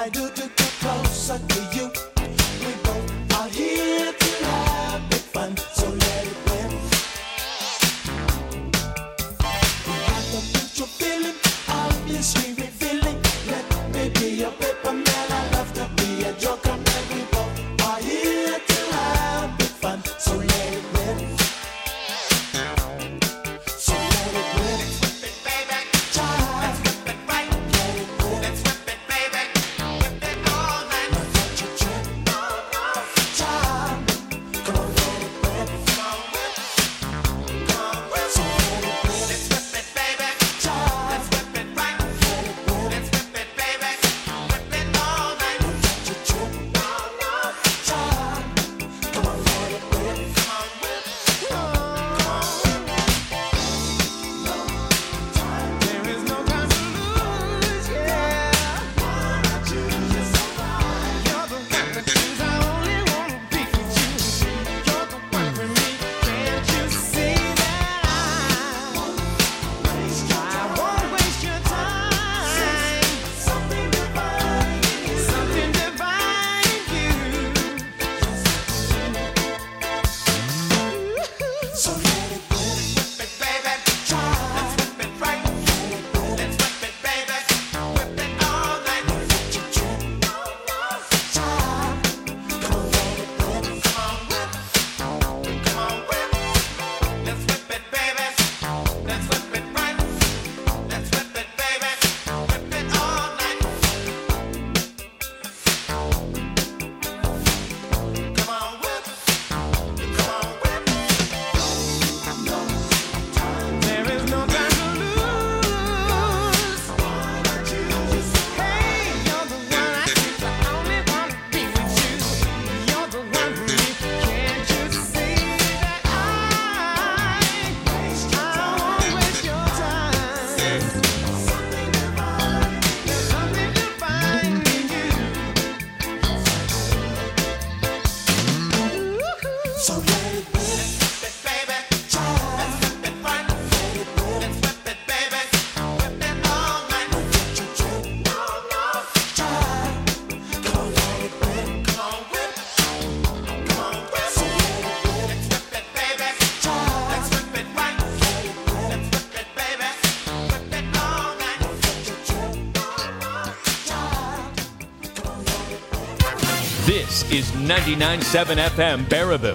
This is 99.7 FM Baraboo,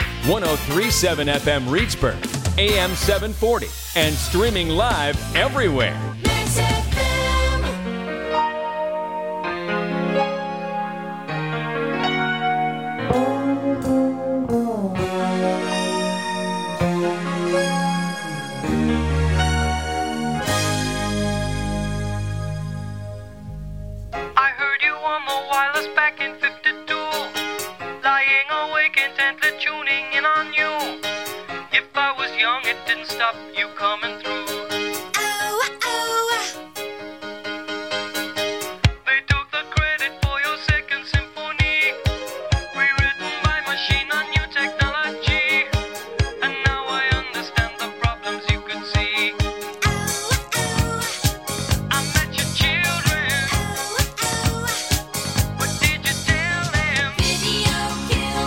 103.7 FM Reedsburg, AM 740, and streaming live everywhere.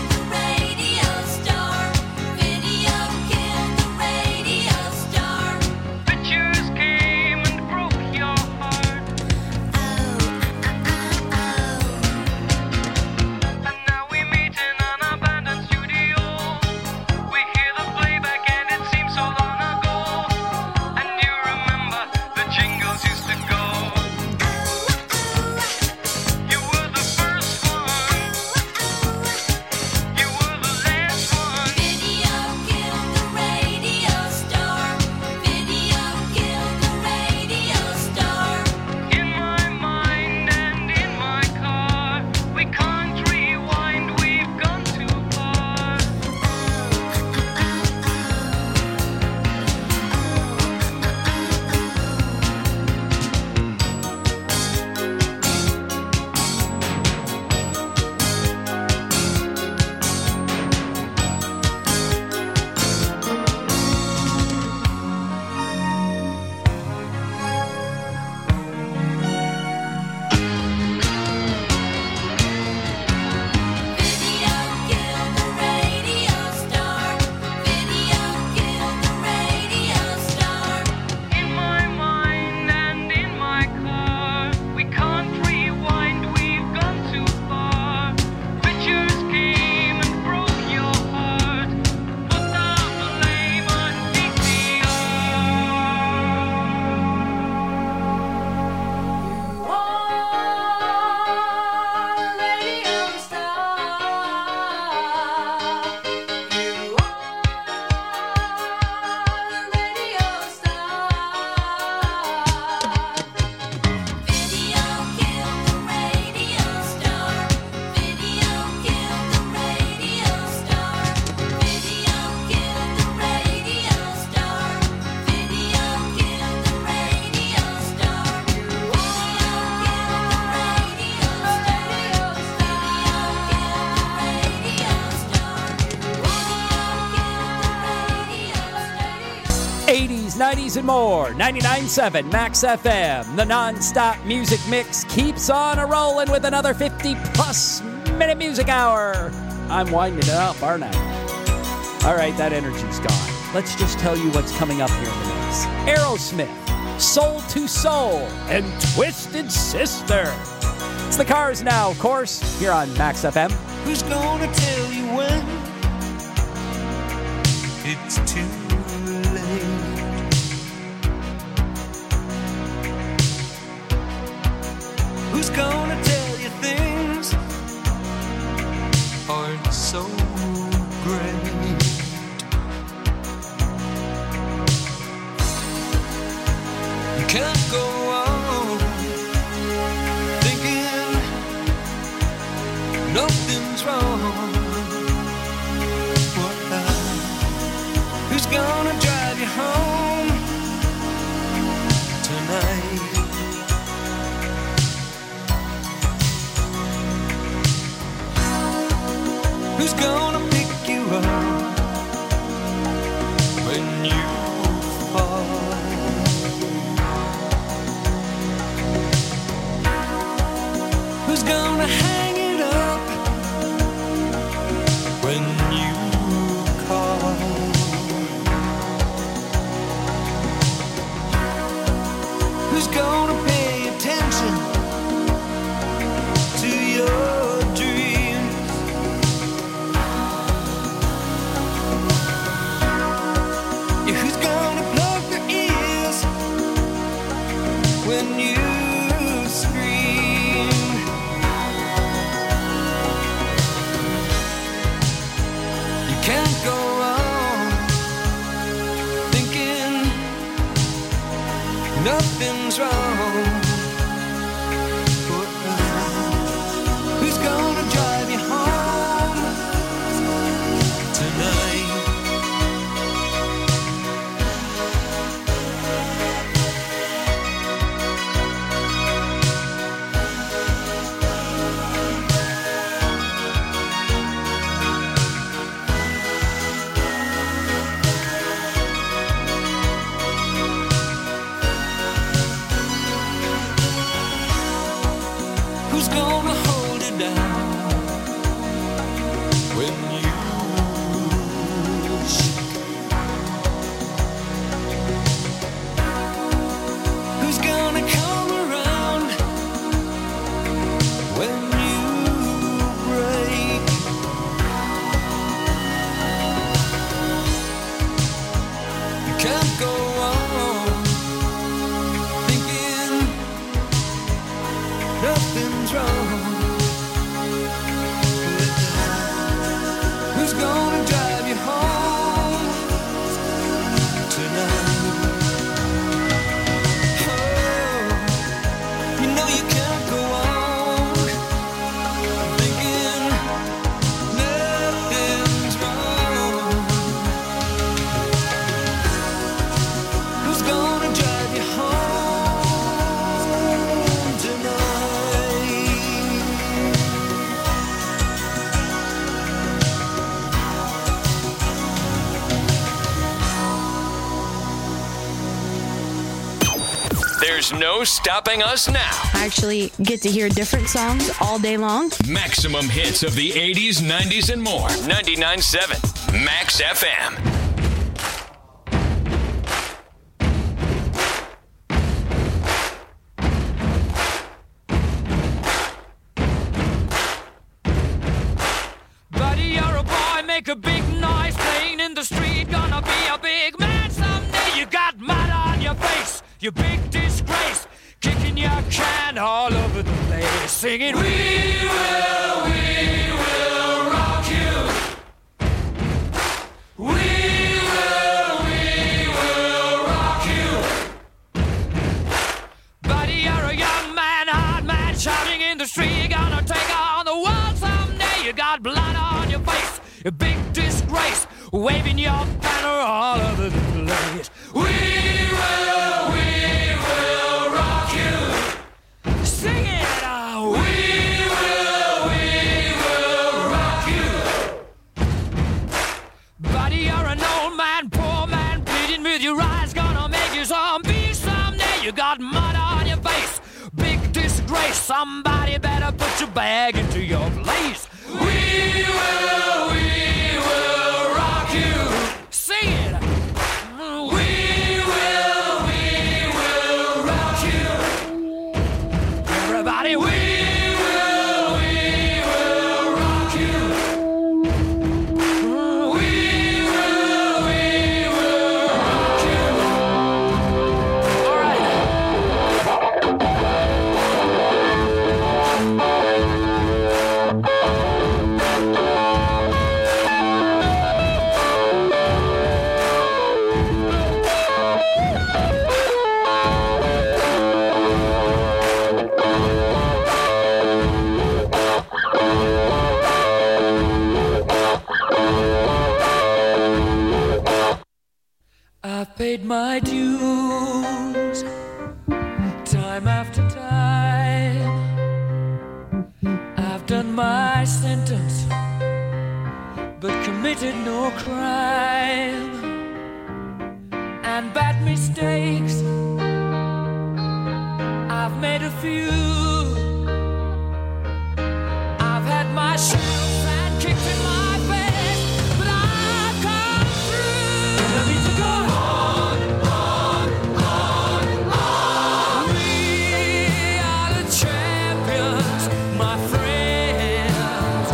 Radio 90s, and more. 99.7 Max FM. The non-stop music mix keeps on a-rolling with another 50-plus minute music hour. I'm winding it up, aren't I? All right, that energy's gone. Let's just tell you what's coming up here in the mix. Aerosmith, Soul to Soul, and Twisted Sister. It's the Cars now, of course, here on Max FM. Who's gonna tell you when it's too late? Who's gonna tell you things aren't so great? You can't go on thinking nothing's wrong. Who's gonna drive you home tonight? Who's gonna pick you up when you fall? Who's gonna hang it up when you call? Who's gonna pay attention to your dreams? Yeah, who's gonna plug their ears when you scream? You can't go on thinking nothing's wrong. Who's gonna drive you home tonight? Who's gonna hold it down when you shake? Who's gonna come around when you break? You can't go on thinking nothing's wrong. Who's gonna drive you home tonight? Oh, you know you can't go on thinking nothing's wrong. Who's gonna drive you home tonight? There's no stopping us now. I actually get to hear different songs all day long. Maximum hits of the 80s, 90s, and more. 99.7 Max FM. Buddy, you're a boy, make a big noise playing in the street. Gonna be a big man someday. You got mud on your face, you big disgrace. Kicking your can all over the place. Singing, we will rock you. We will rock you. Buddy, you're a young man, hard man, shouting in the street. You're gonna take on the world someday. You got blood on your face, a big disgrace, waving your banner all over the place. We will rock you. Sing it out. We will rock you. Buddy, you're an old man, poor man, pleading with your eyes, gonna make Somebody better put your bag into your place. We will rock you. Sing it. We will rock you. Everybody, we will rock you. We will rock you. All right. I've paid my dues time after time. I've done my sentence, but committed no crime. And bad mistakes, I've made a few. I've had my shots and kicked in my face, but I've come through. I need to go on. We are the champions, my friends,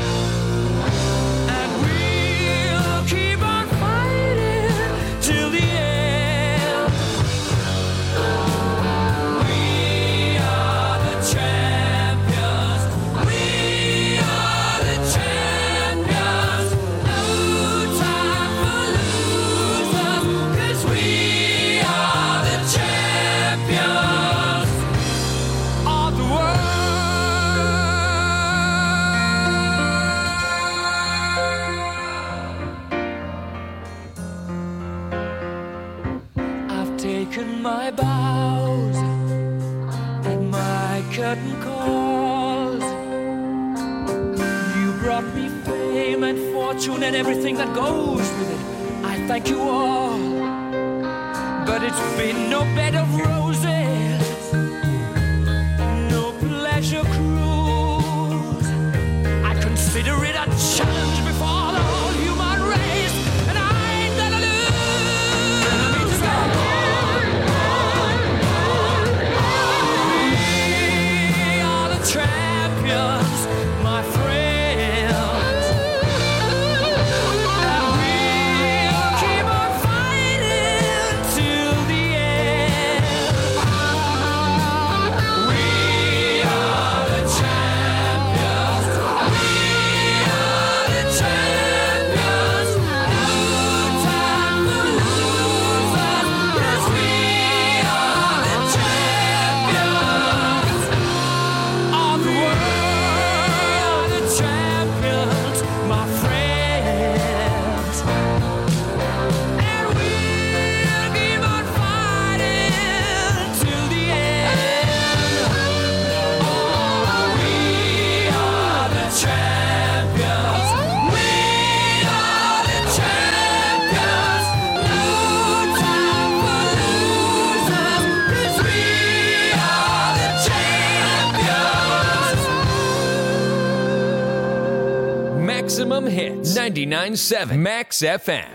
and we'll keep on fighting till the end. We are the champions. We are the champions. No time for losers, 'cause we are the champions of the world. I've taken my bows and my curtain calls. You brought me fame and fortune and everything that goes with it. I thank you all, but it's been no bed of roses, no pleasure cruise. I consider it a challenge before the whole human race, and I ain't gonna lose. We are the champions, my friends, and we'll keep on fighting till the end. We are the champions. We are the champions. No time for losers, 'cause we are the champions of the world. The champions, my friends, and we'll keep on fighting till the end. Oh, we are the champions. We are the champions. No time for losers, 'cause we are the champions. Maximum Hits 99.7 Max FM.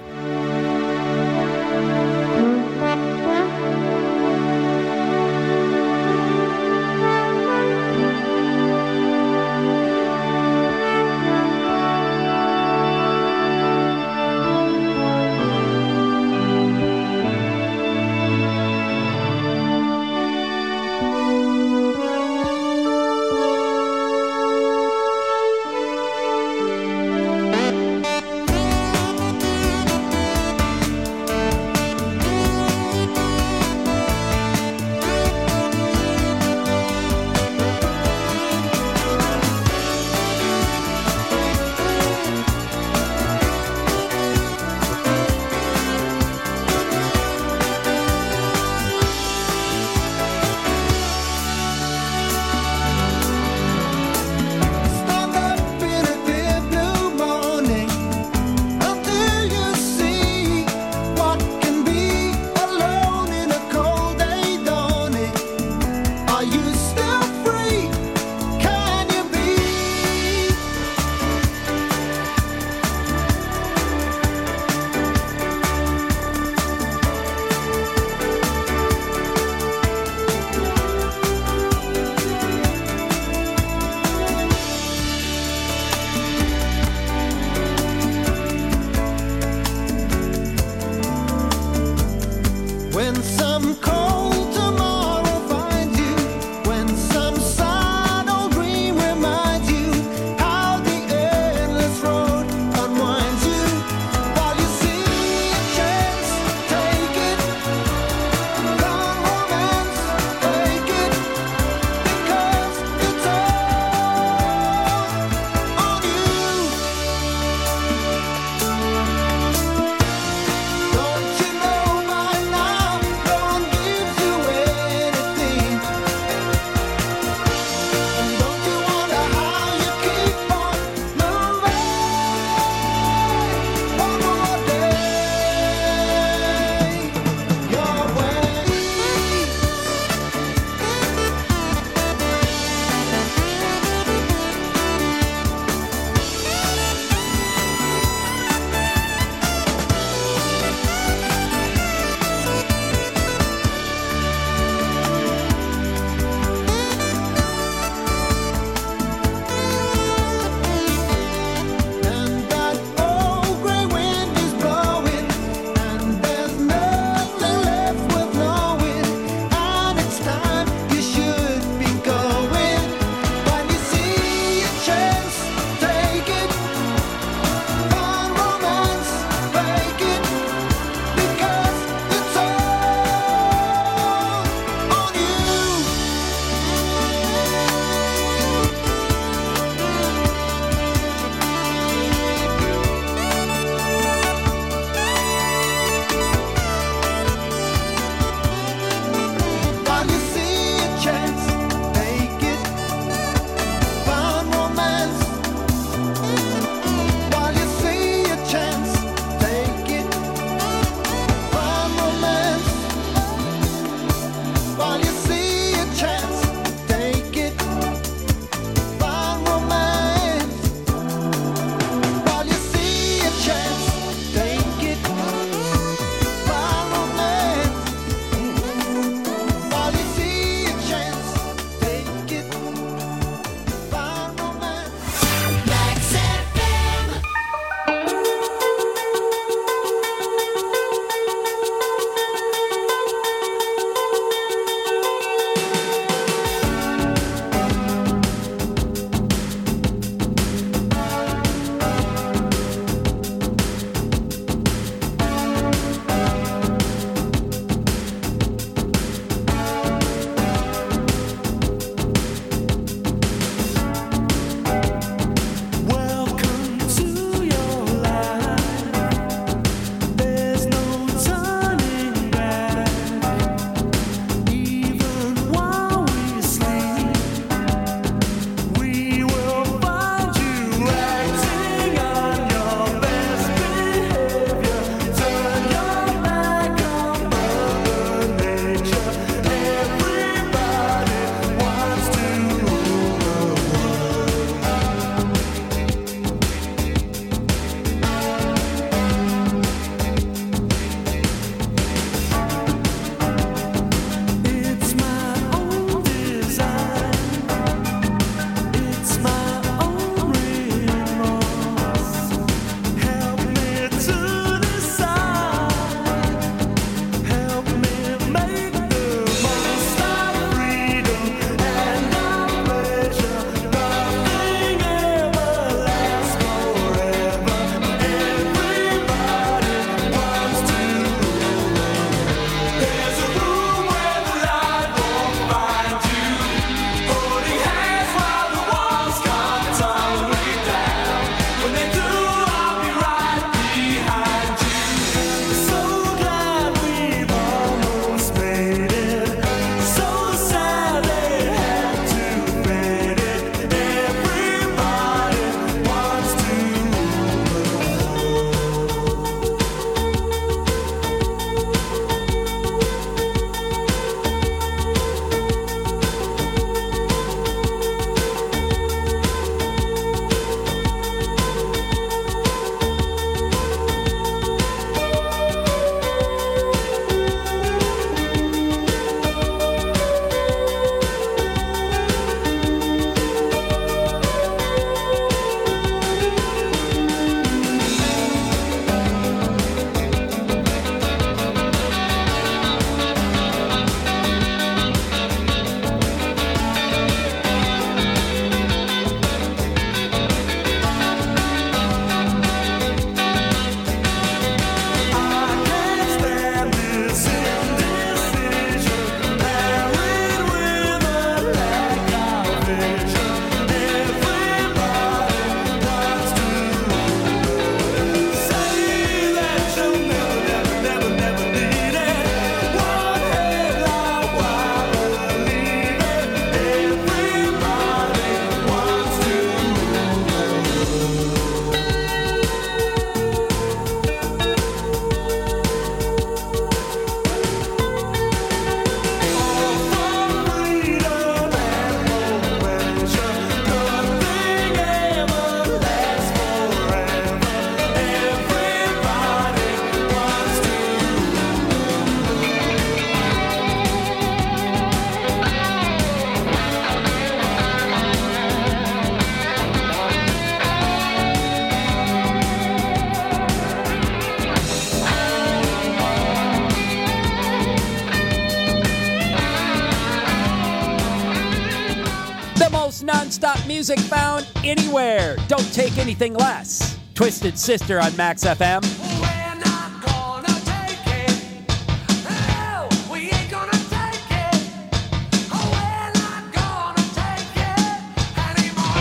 The most non-stop music found anywhere. Don't take anything less. Twisted Sister on Max FM. We're not gonna take it. No, we ain't gonna take it. Oh, we're not gonna take it anymore.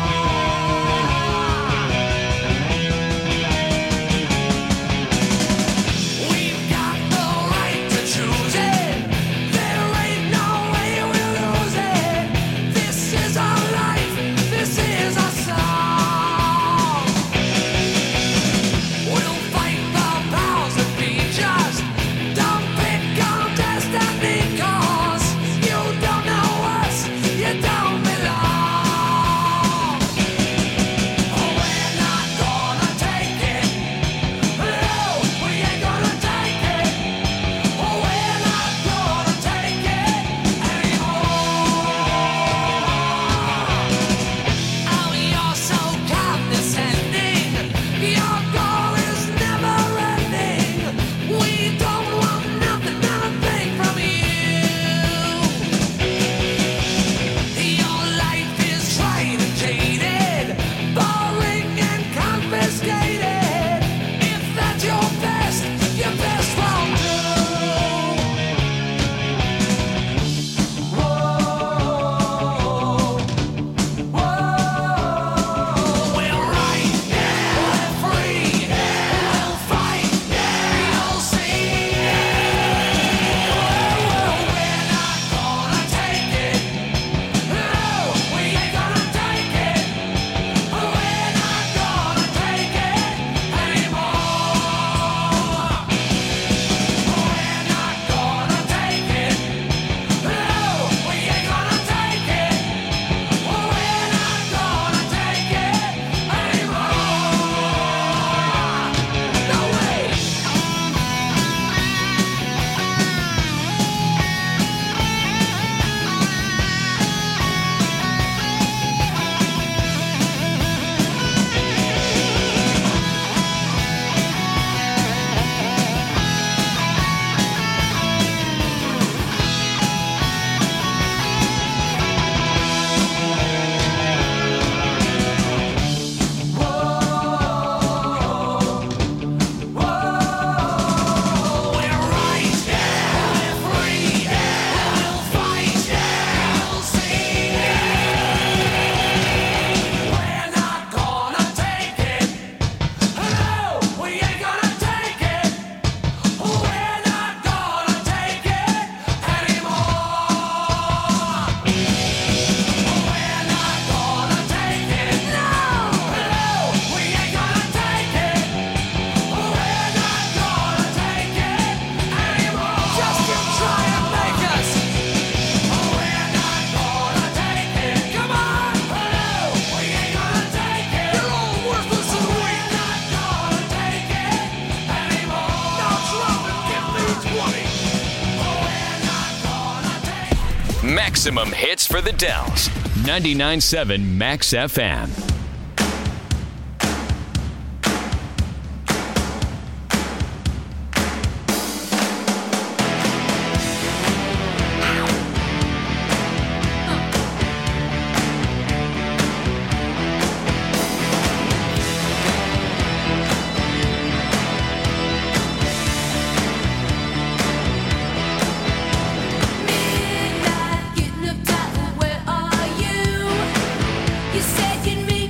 We've got the right to choose it. There ain't no way we'll lose it. This is our life. This is our song. We'll fight the powers that be just. Don't pick on destiny, 'cause you don't know us, you don't belong. Oh, we're not gonna take it. No, we ain't gonna take it. Oh, we're not gonna take it anymore. Oh, you're so condescending. Your goal is never ending. We don't want nothing from you. Your life is tried and jaded, boring and confiscated. If that's your best will do. We're right, we're free, we'll fight, you'll see. We're not gonna take it. No, we ain't gonna take it. We're not gonna take it anymore. We're not gonna take it. No, we ain't gonna take it. We're not gonna take it anymore. No way. We're right, we're free, we'll fight, you'll see. We're not gonna take it. No, we ain't gonna take it. We're not gonna take it anymore. We're not gonna take it. No, we ain't gonna take it. We're not gonna take it anymore. Just keep trying to make us. We're not gonna take it. Come on. No, we ain't gonna take it. You're all worthless and weak. We're not gonna take it anymore. Now drop and give me 20. We're not gonna take it. Maximum hits for the Dells. 99.7 Max FM. Midnight, getting up tight, where are you? You said you'd meet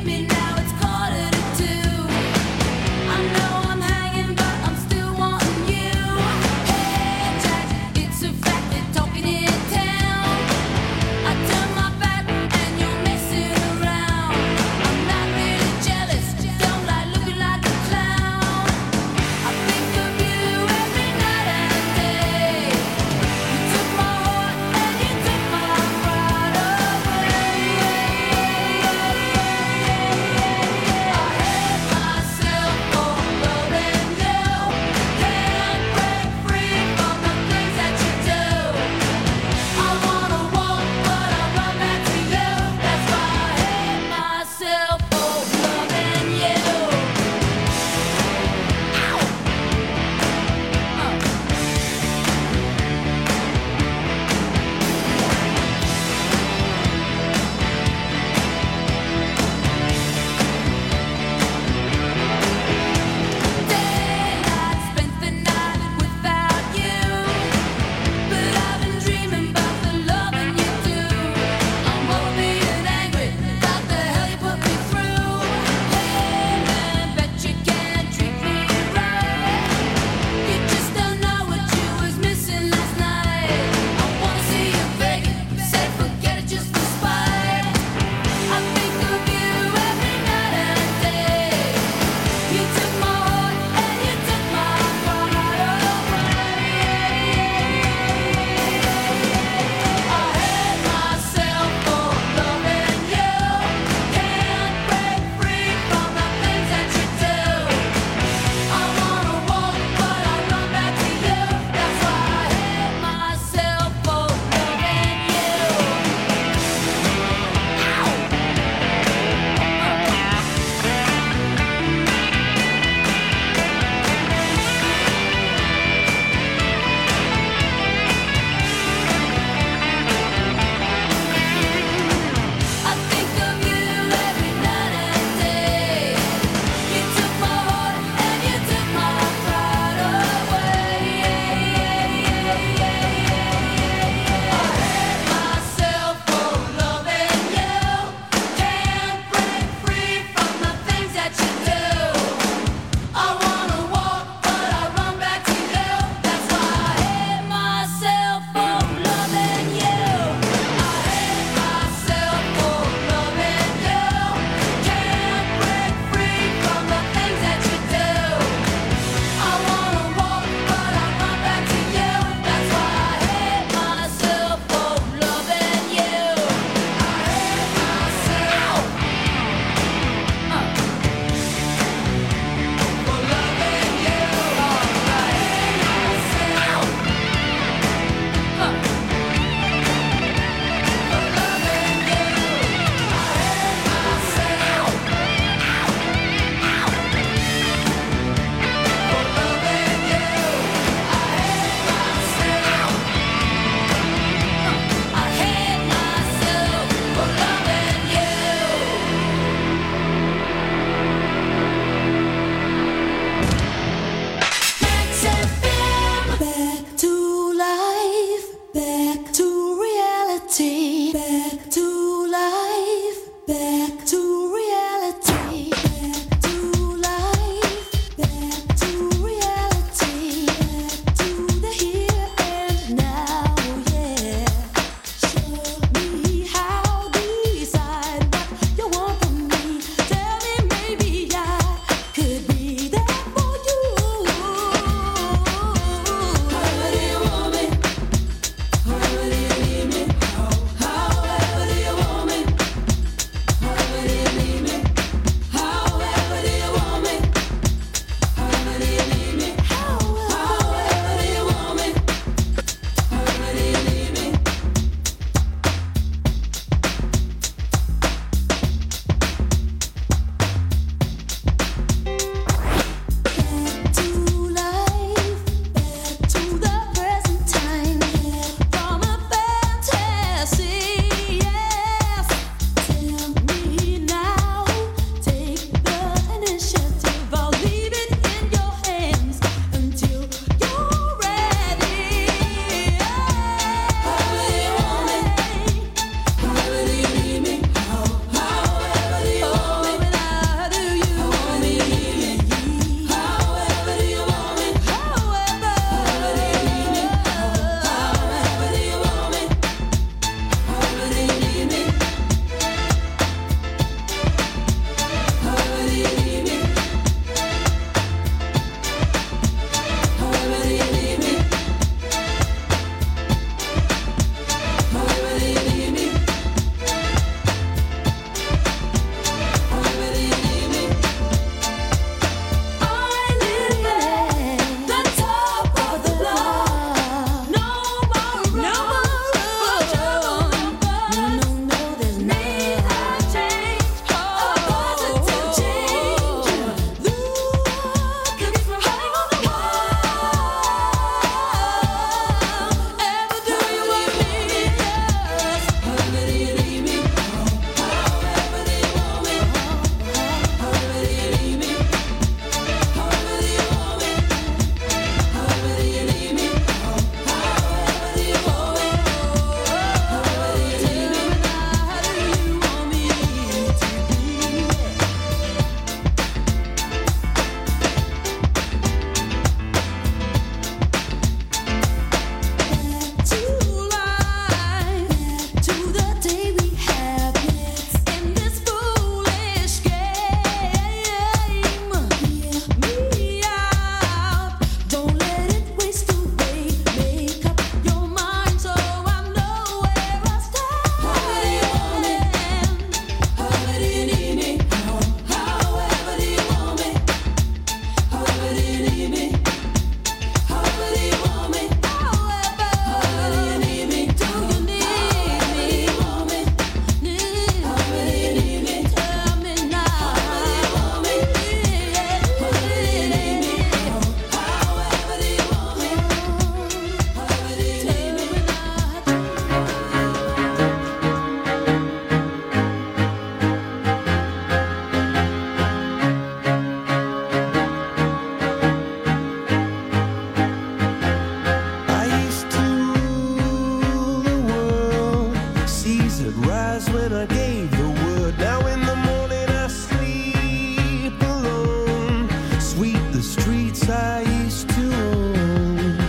I gave the word. Now in the morning I sleep alone. Sweep the streets I used to own.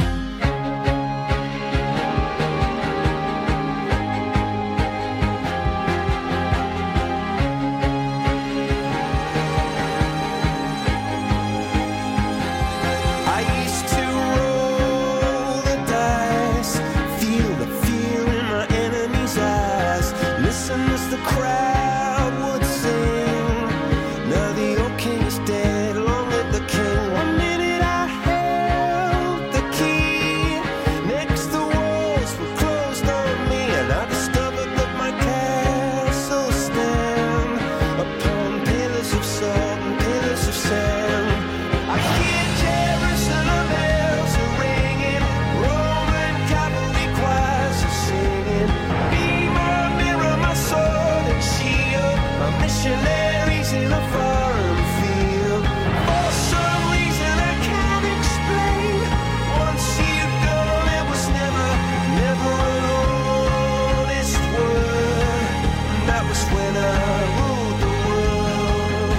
I used to roll the dice, feel the fear in my enemy's eyes, listen as the crowd would sing. Now the old king is dead, long live the king. One minute I held the key, next the walls were closed on me, and I discovered that my castle stand upon pillars of salt and pillars of sand. I hear Jerusalem bells are ringing, Roman cavalry choirs are singing. Be my mirror, my sword and shield, my missionaries in a foreign field. For some reason I can't explain, once you've gone it was never an honest word. And that was when I ruled the world.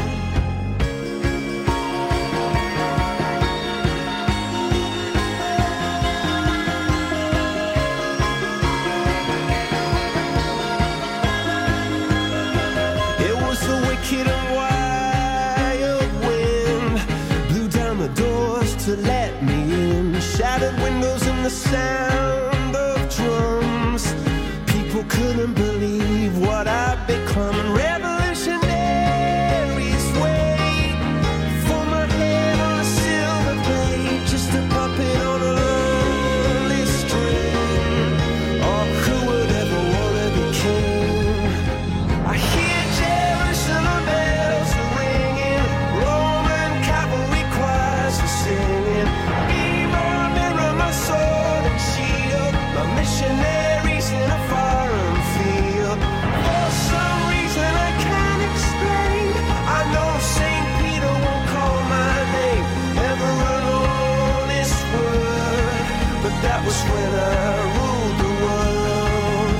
It was the wicked and wild wind, blew down the doors to let me in, shattered windows and the sound of drums. People couldn't believe what I'd become, and revolutionaries wait for my head on a silver plate, just a puppet on a lonely string. Oh, who would ever want to be king? I hear Jerusalem bells are ringing, Roman cavalry choirs are singing. Be my mirror, my sword and shield, my missionaries in a foreign field. For some reason I can't explain, I know St. Peter won't call my name, never an honest word, but that was when I ruled the world.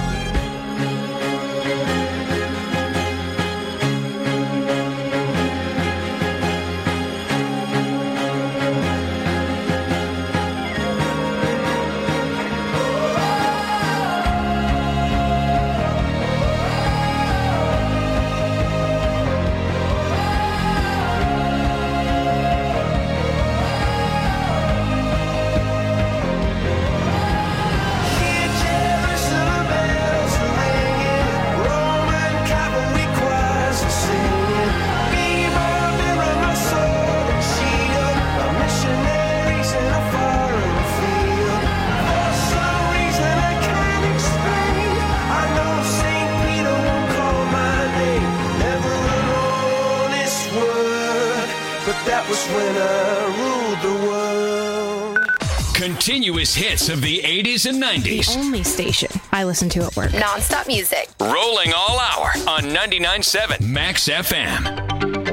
Hear Jerusalem bells are ringing, Roman cavalry choirs are singing. Be my mirror, my sword and shield, my missionaries in a foreign field. For some reason I can't explain, I know St. Peter won't call my name, never an honest word, but that was when I ruled the world. Continuous hits of the 80s and 90s. Only station I listen to at work. Non-stop music. Rolling all hour on 99.7 Max FM.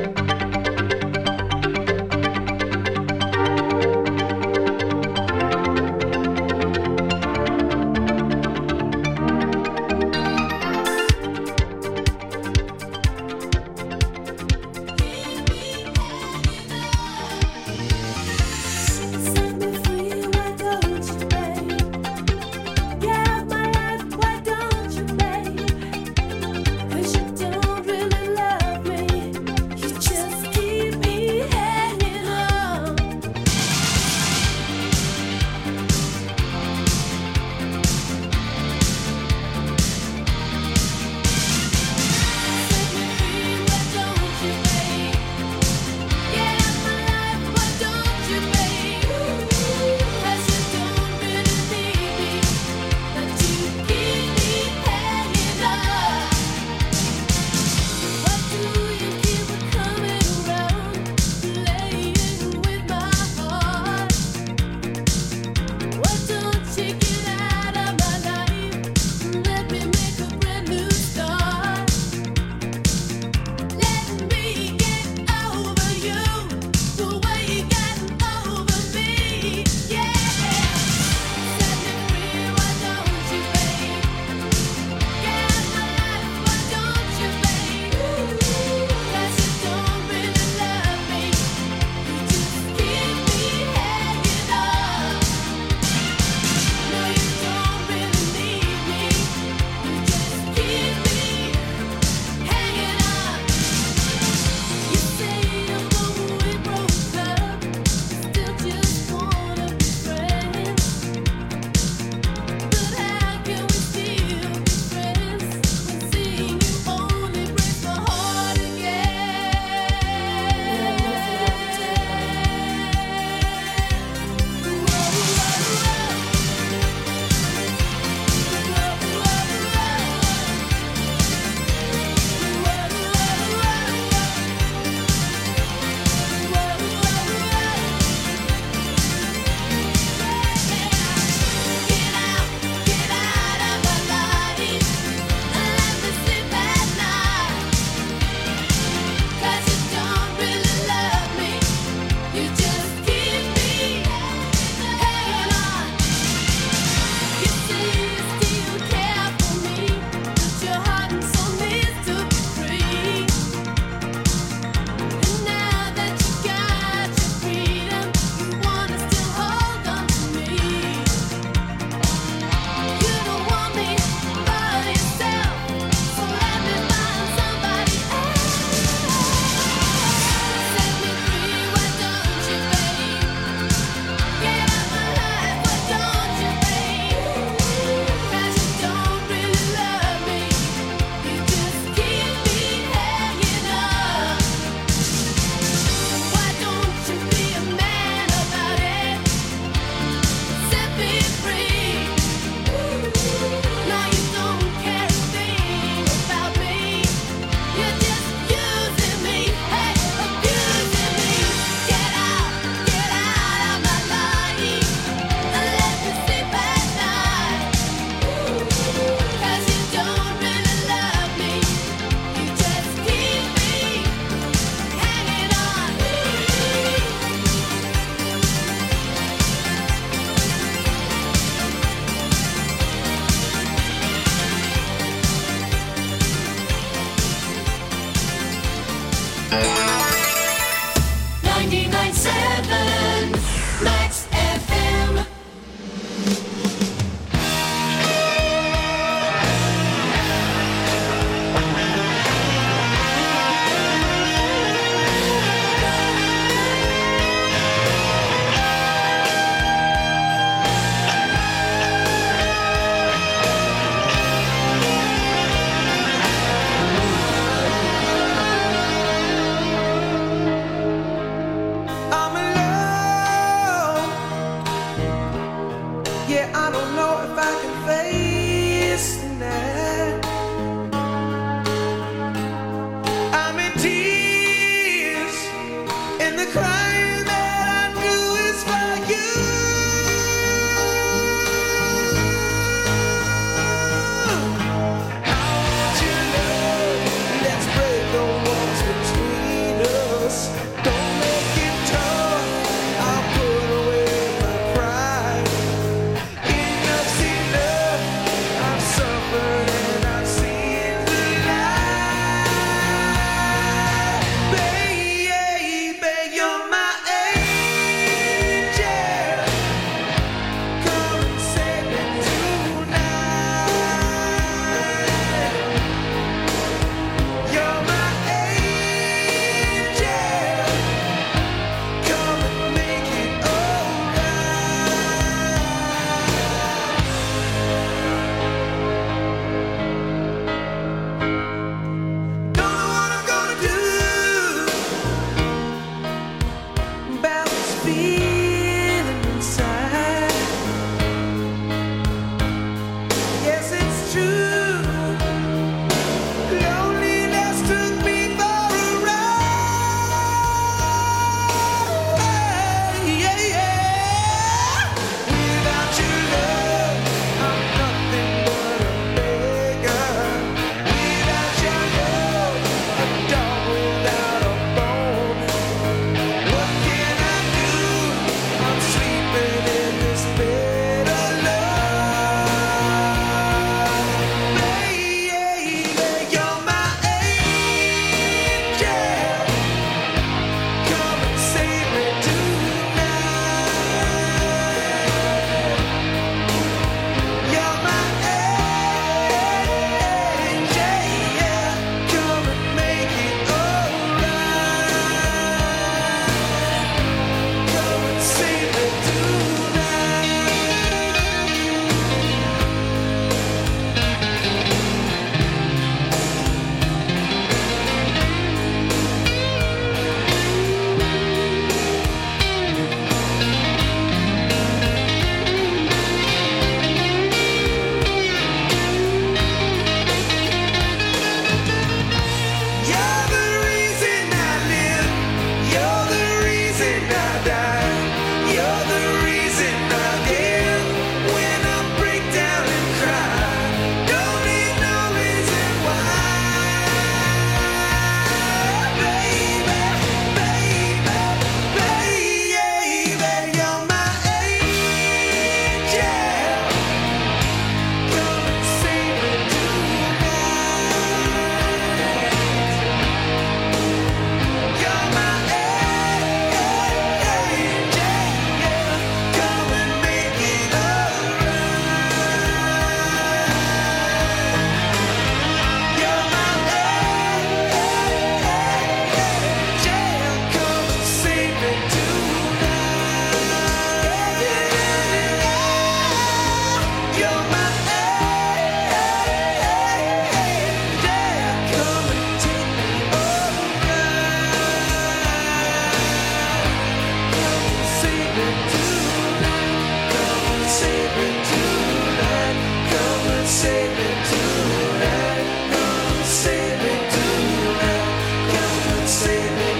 Set me free, why don't you, babe? Yeah, my life, why don't you, babe? 'Cause you don't really love me. 99.7 Max FM. I'm alone. Yeah, I don't know if I can face the night. I'm in tears, and the crying that I do is for you. I want your love. Let's break the walls between us. Don't make it tough. I'll put away my pride. Enough's enough. I've suffered and I've seen the light. Baby, you're my angel. Come and save me tonight. You're my angel. Come and make it alright. Don't know what I'm gonna do about this feeling inside. Yes, it's true. Loneliness took me for a ride. Yeah, yeah. Without your love, I'm nothing but a beggar. Without your love, a dog without a bone. What can I do? I'm sleeping in this bed alone. Baby, you're my angel. Come and save me tonight. You're my angel. Come and make it alright. Come and save me You're the reason I live. You're the reason I die. You're the reason I give when I break down and cry. Don't need no reason why. Baby, you're my angel. Come and save me tonight. You're my angel. Come and make it alright. You're my angel. Come and save me tonight. You're my angel. Come and take me Come and save me tonight. Come and save me tonight. Come and save me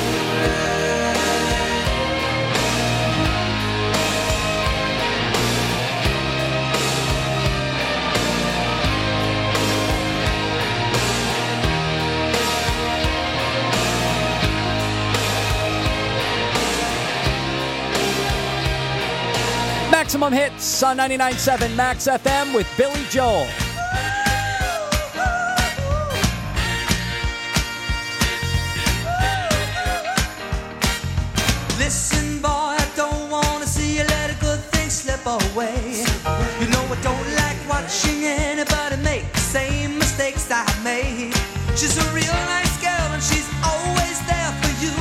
Maximum hits on 99.7 Max FM with Billy Joel. I made. She's a real nice girl and she's always there for you.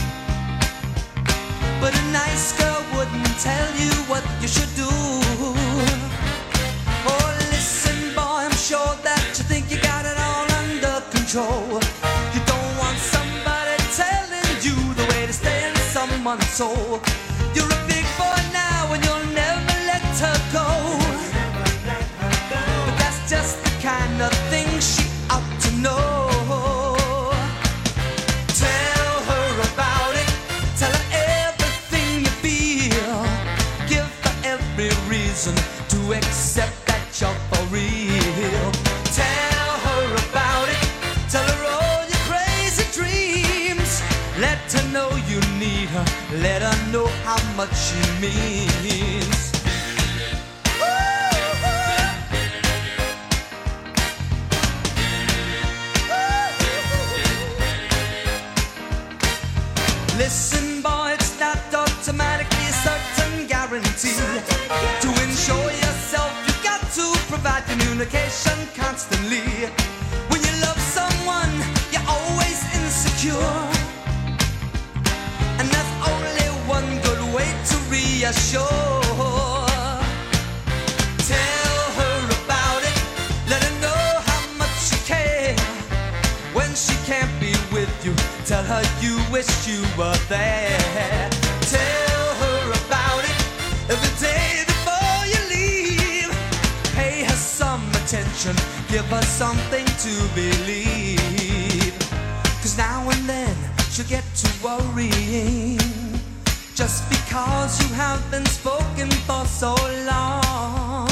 But a nice girl wouldn't tell you what you should do. Oh, listen, boy, I'm sure that you think you got it all under control. You don't want somebody telling you the way to stay in someone's soul. You're a big boy now and you'll never let her go. But that's just the kind of thing she ought to know. Tell her about it. Tell her everything you feel. Give her every reason to accept that you're for real. Tell her about it. Tell her all your crazy dreams. Let her know you need her. Let her know how much she means. Listen, boy, it's not automatically a certain guarantee. To ensure yourself, you got to provide communication constantly. When you love someone, you're always insecure. And that's only one good way to reassure. Tell her about it. Let her know how much you care. When she can't be with you, tell her you wish you were there. Tell her about it every day before you leave. Pay her some attention, give her something to believe. 'Cause now and then she'll get to worrying, just because you have been spoken for so long.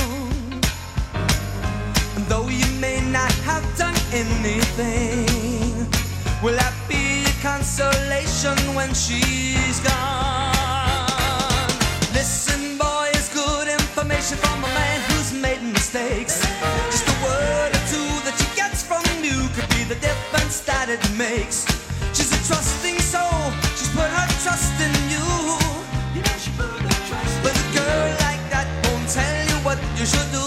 And though you may not have done anything, will that be a consolation when she's gone? Listen, boy, it's good information from a man who's made mistakes. Just a word or two that she gets from you could be the difference that it makes. She's a trusting soul, she's put her trust in you. You know she put her trust in you. But a girl like that won't tell you what you should do.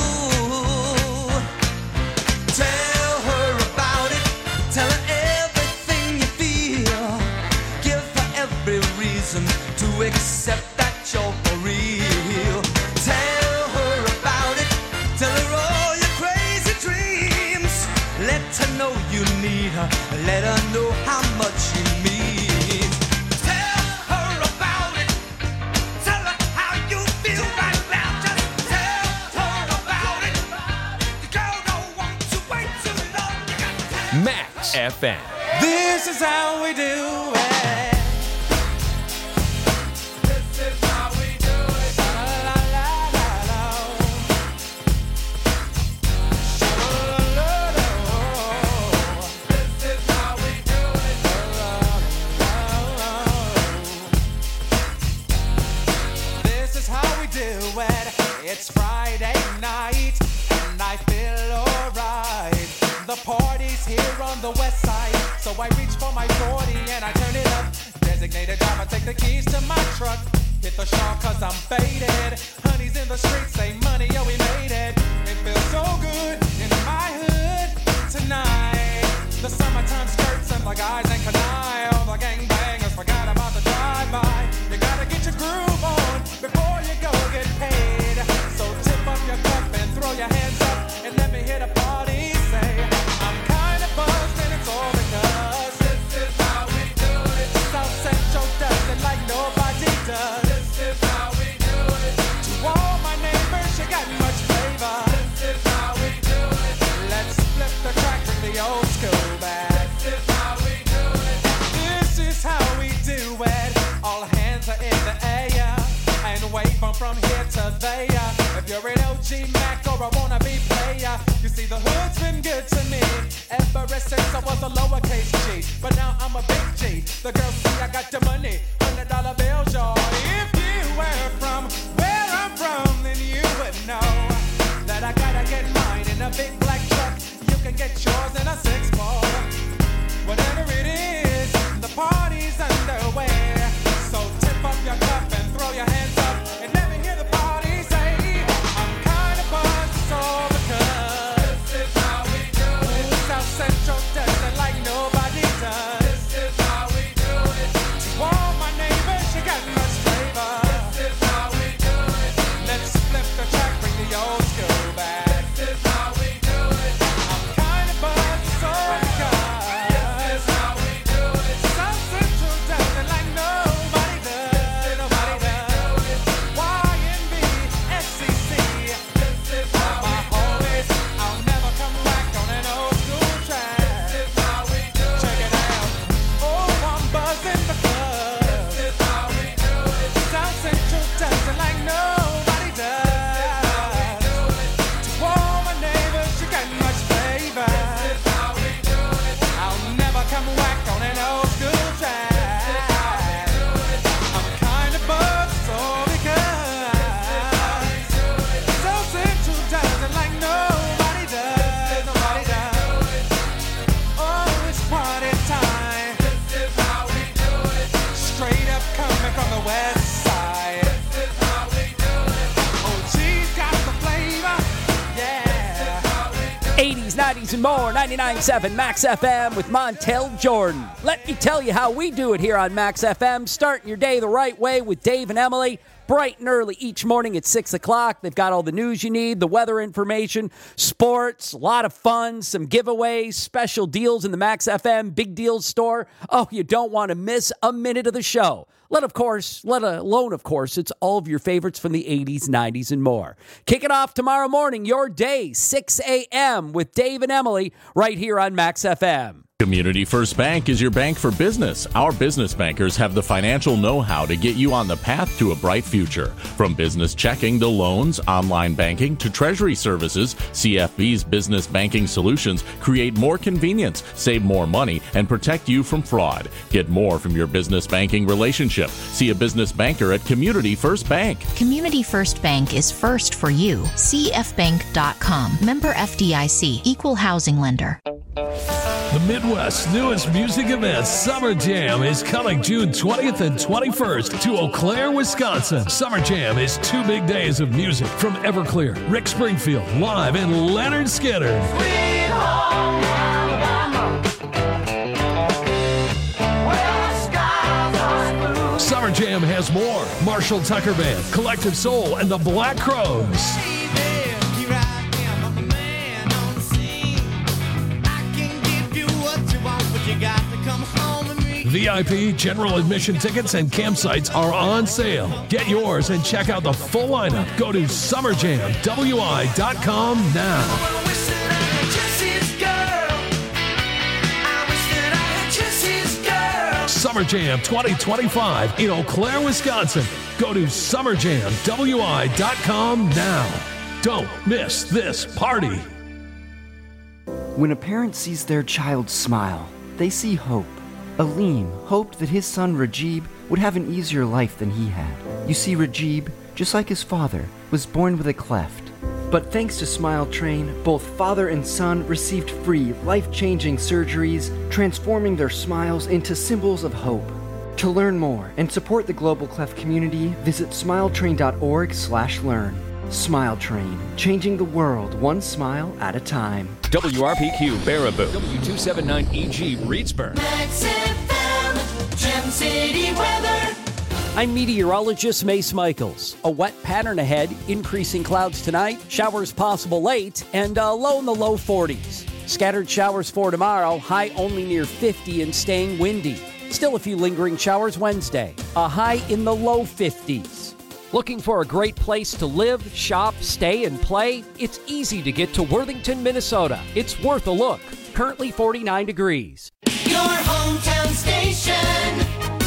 Tell her about it, tell her everything you feel. Give her every reason to accept that you're for real. Tell her about it, tell her all your crazy dreams. Let her know you need her, let her know how much you mean. Tell her about it, tell her how you feel right now. Just tell her about it. The girl don't want to wait too long. You got to tell Max FM. This is how we do it. This is how we do it. La la la la la. La la la la. This is how we do it. La la la la. This is how we do it. It's Friday night and I feel alright. The party's here on the west side, so I reach for my 40 and I turn it up. Designated driver, take the keys to my truck. Hit the shop 'cause I'm faded. Honey's in the streets, say money, yo, we made it. It feels so good in my hood tonight. The summertime skirts and the guys ain't canine. All the gangbangers forgot about the drive-by. You gotta get your groove on before you go get paid. So tip up your cup and throw your hands up and let me hear the party say, I'm kinda buzzed and it's all because this is how we do it. South Central does it like nobody does. This is how we do it. To all my neighbors, you got much flavor. This is how we do it. Let's flip the track with the old school back. This is how we do it. This is how we do it. All hands are in the air and wave from here to there. If you're an OG Mac or a wannabe player, you see the hood's been good to me ever since I was a lowercase G. But now I'm a big G. The girls see I got the money, $100 bills, y'all. If you were from where I'm from, then you would know that I gotta get mine in a big black truck. You can get yours in a 6-4. Whatever it is, the party's underway. So tip up your cup and throw your hands up and let me hear the party say, I'm kinda buzzed, it's all because this is how we do it. South Central 90s, and more. 99.7 Max FM with Montel Jordan. Let me tell you how we do it here on Max FM. Starting your day the right way with Dave and Emily. Bright and early each morning at 6 o'clock. They've got all the news you need, the weather information, sports, a lot of fun, some giveaways, special deals in the Max FM Big Deals store. Oh, you don't want to miss a minute of the show. Let alone, of course, it's all of your favorites from the 80s, 90s, and more. Kick it off tomorrow morning, your day, 6 a.m. with Dave and Emily right here on Max FM. Community First Bank is your bank for business. Our business bankers have the financial know-how to get you on the path to a bright future. From business checking to loans, online banking to treasury services, CFB's business banking solutions create more convenience, save more money, and protect you from fraud. Get more from your business banking relationship. See a business banker at Community First Bank. Community First Bank is first for you. CFBank.com. Member FDIC. Equal housing lender. The Midwest's newest music event, Summer Jam, is coming June 20th and 21st to Eau Claire, Wisconsin. Summer Jam is 2 big days of music from Everclear, Rick Springfield, live, and Leonard Skinner. Sweet home Alabama, where the skies are blue. Summer Jam has more. Marshall Tucker Band, Collective Soul, and the Black Crowes. VIP, general admission tickets, and campsites are on sale. Get yours and check out the full lineup. Go to summerjamwi.com now. Summer Jam 2025 in Eau Claire, Wisconsin. Go to summerjamwi.com now. Don't miss this party. When a parent sees their child smile, they see hope. Aleem hoped that his son Rajib would have an easier life than he had. You see, Rajib, just like his father, was born with a cleft. But thanks to Smile Train, both father and son received free, life-changing surgeries, transforming their smiles into symbols of hope. To learn more and support the global cleft community, visit smiletrain.org/learn. Smile Train, changing the world one smile at a time. WRPQ Baraboo, W279EG Reedsburg. Max FM, Gem City weather. I'm meteorologist Mace Michaels. A wet pattern ahead, increasing clouds tonight, showers possible late, and low in the low 40s. Scattered showers for tomorrow, high only near 50 and staying windy. Still a few lingering showers Wednesday, a high in the low 50s. Looking for a great place to live, shop, stay, and play? It's easy to get to Worthington, Minnesota. It's worth a look. Currently 49 degrees. Your hometown station.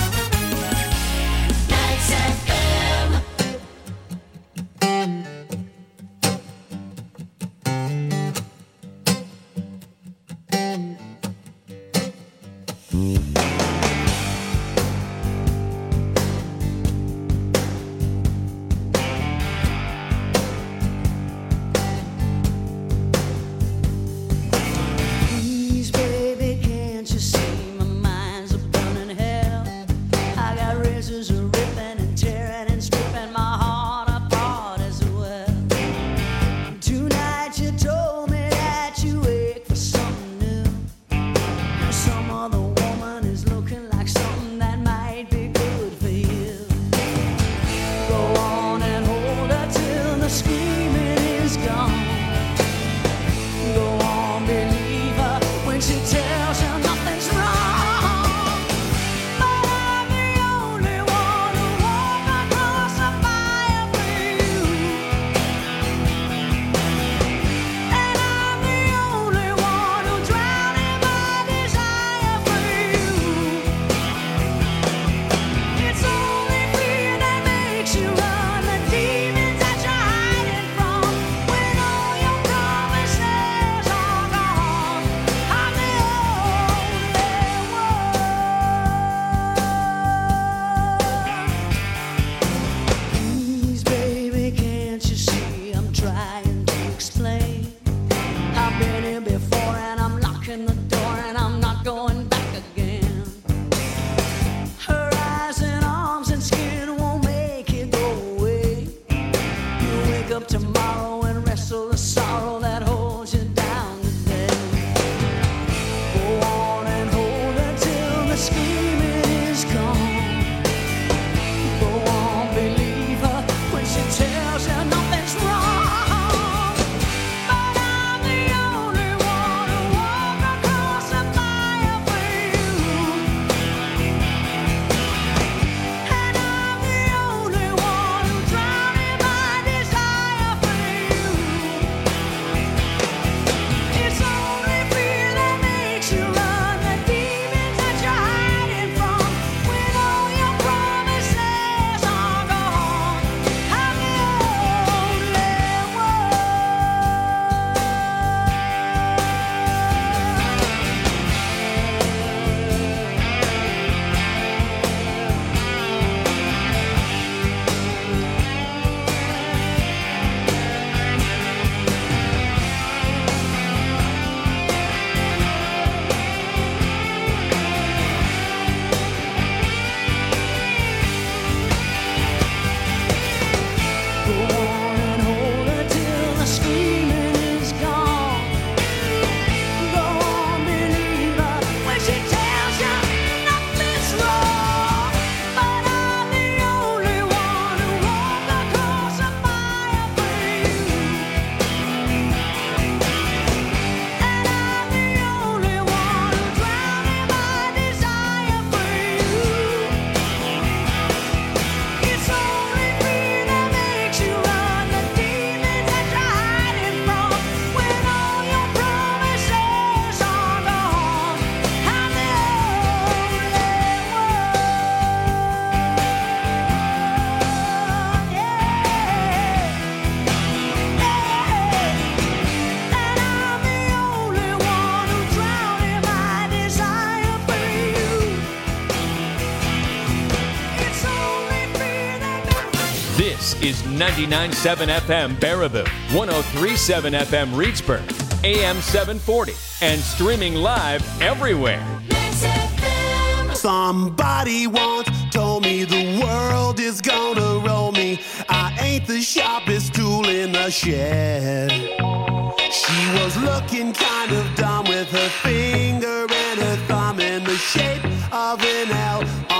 Max FM. Please, baby, can't you see my mind's a burning hell? I got razors a ripping and tearing and stripping my heart apart as well. Tonight you told me that you ache for something new. Some other woman is looking like something that might be good for you. Go on and hold her till the screaming is gone. Go on, believe her when she tells you nothing's wrong. But I'm the only one who walk across the fire for you. And I'm the only one who drown in my desire for you. It's only fear that makes you run, the demons that you're hiding from. When all your promises are gone, I'm the only one. Please, baby, can't you see I'm trying to explain? I've been here before and I'm locking the door and I'm not going back again. Her eyes and arms and skin won't make it go away. You wake up tomorrow and wrestle the sorrow that holds you down today. This is 99.7 FM Baraboo, 103.7 FM Reedsburg, AM 740, and streaming live everywhere. Somebody once told me the world is gonna roll me. I ain't the sharpest tool in the shed. She was looking kind of dumb with her finger and her thumb in the shape of an L